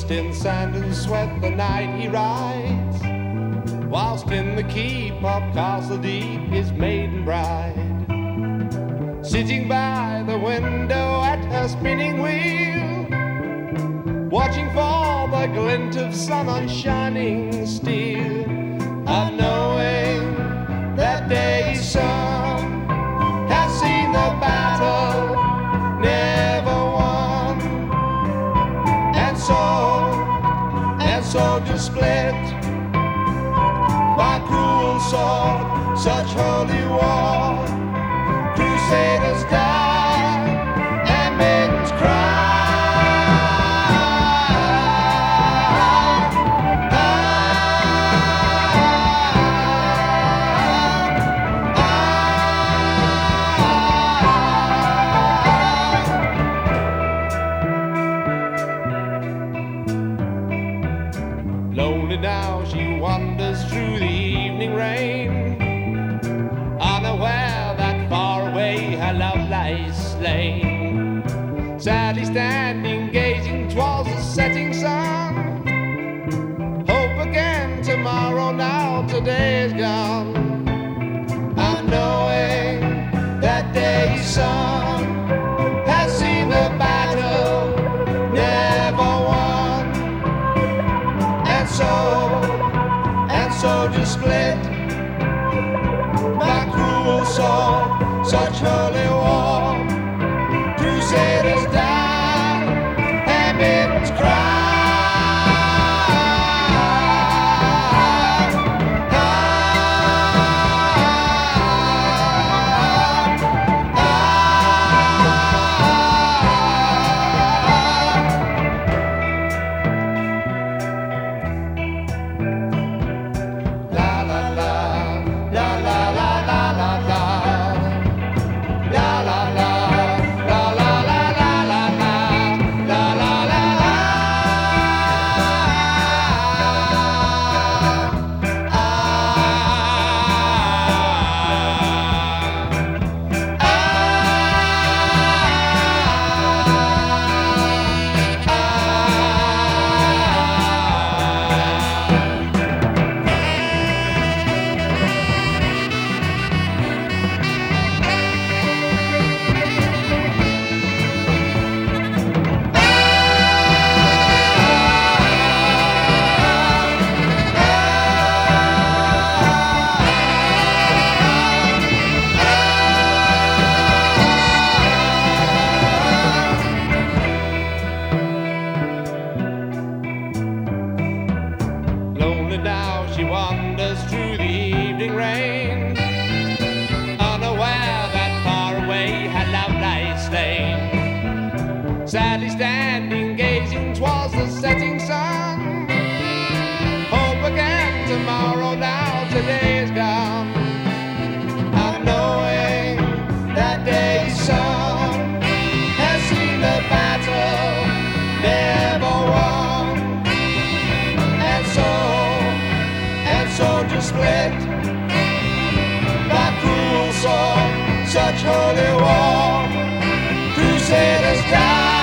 East in sand and sweat the night he rides, whilst in the keep of Castle Deep his maiden bride, sitting by the window at her spinning wheel, watching for the glint of sun on shining steel, and knowing that day's sun has seen the battle never won, and so to split by cruel sword such holy war, crusaders die and maidens cry. Lonely now she wanders through the evening rain, unaware that far away her love lies slain. Sadly standing, gazing towards the setting sun, hope again tomorrow, now today is gone. And knowing that day's sun has seen the battle never won, and so to split by cruel sword such holy war, crusaders die and maidens cry. Now she wanders through the evening rain, unaware that far away her love lies slain. Sadly standing, gazing towards the setting sun, hope again tomorrow, now today is gone. And knowing that day's sun has seen the battle never won, and so to split by cruel sword such holy war, crusaders die.